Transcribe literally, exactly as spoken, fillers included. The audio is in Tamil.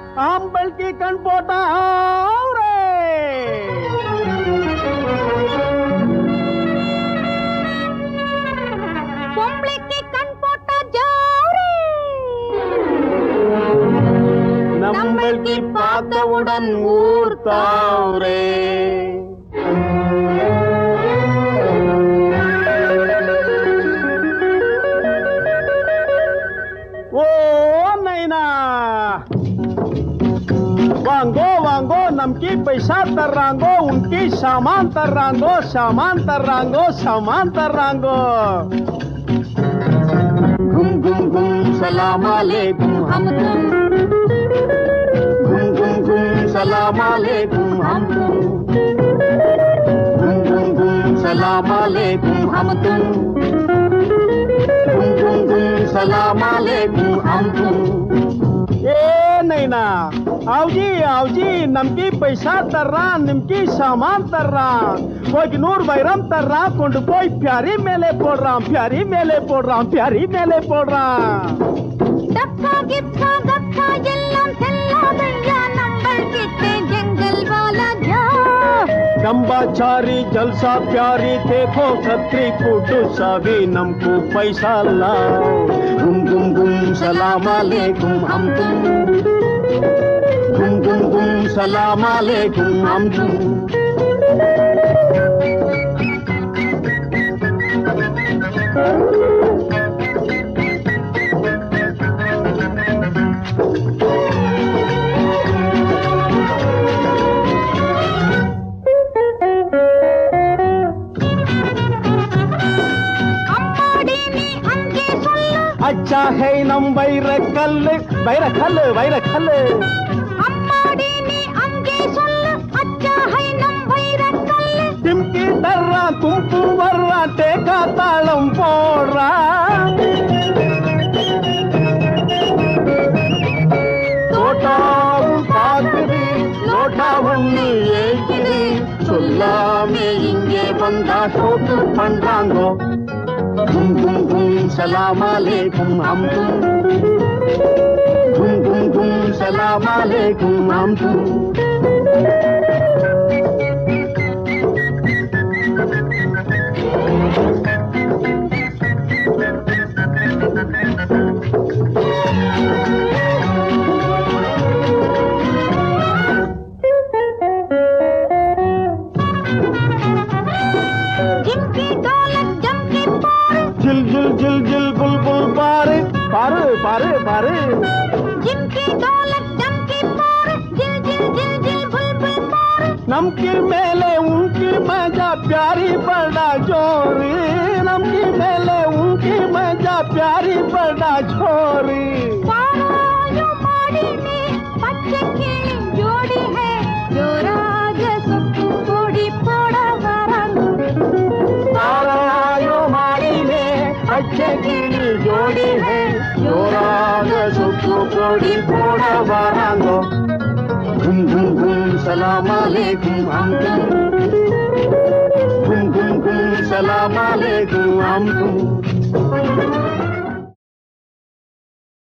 ஆம்பல் கி கண் போட்டா பொம்பளைக்கு கண் போட்டா ஜாரே நம்மளுக்கு பார்த்தவுடன் ஊர் தாவுரே ஓ நைனா வாங்கோ வாங்கோ நமக்கு पैसा தர்றாங்கோ उनकी सामान தர்றாங்கோ सामान தர்றாங்கோ सामान தர்றாங்கோ घुम घुम घुम सलाम अलैकुम हम तुम घुम घुम घुम सलाम अलैकुम हम तुम घुम घुम घुम सलाम अलैकुम हम तुम घुम घुम घुम सलाम अलैकुम हम तुम ए नैना आवजी आवजी नमकी पैसा तर्रा निमकी सामान तर्रा कोई नूर வைரம் தர்றா கொண்டு போய் प्यारी மேலே போடுறான் प्यारी மேலே போடுறான் प्यारी மேலே போடுறான் டக்கா கிப்பா கக்கா எல்லாம் செல்லாதையா நம்பல் கிட்டே ஜங்கல் வாலா ஜா गंबाचारी जलसा प्यारी देखो खत्री कुटु सभी नमको पैसा लाओ गुम गुम गुम सलाम अलैकुम हम तुम गुम गुम गुम सलाम अलैकुम हम तुम अच्छा है नम வைர கல்லு வைர கல்லு வைர கல்லு அம்மாடி நீ அங்கே சொல்லு அச்சா ஹை நம் வைர கல்லு திம்கி தர்றா கும்பு வர்றா டேகா தாளம் போடுறா தோட்டாவும் பார்க்குது லோட்டா ஒண்ணு ஏக்குது சொல்லாமே இங்கே வந்தா ஷோட்டு பண்றாங்கோ घुम घुम घुम सलाम अलैकुम हम तुम घुम घुम घुम सलाम अलैकुम हम तुम जिल जिल जिल जिल बुलबुल पारे पारे पारे पारे जिनकी दौलत जमकी पारे जिल जिल जिल जिल बुलबुल पारे नमकी मेले उनकी मजा प्यारी बड़ा जोरी नमकी मेले उनकी मजा प्यारी बड़ा छोरी पारायो माड़ी में बच्चे की जोड़ी है जो राज सबको कोड़ी पोड़ा वरंग पारायो माड़ी में अच्छे की जोड़ी है जो राग सुखो कोड़ी पोड़ा वारांगो घुम घुम घुम सलाम अलैकुम हम तुम घुम घुम घुम सलाम अलैकुम हम तुम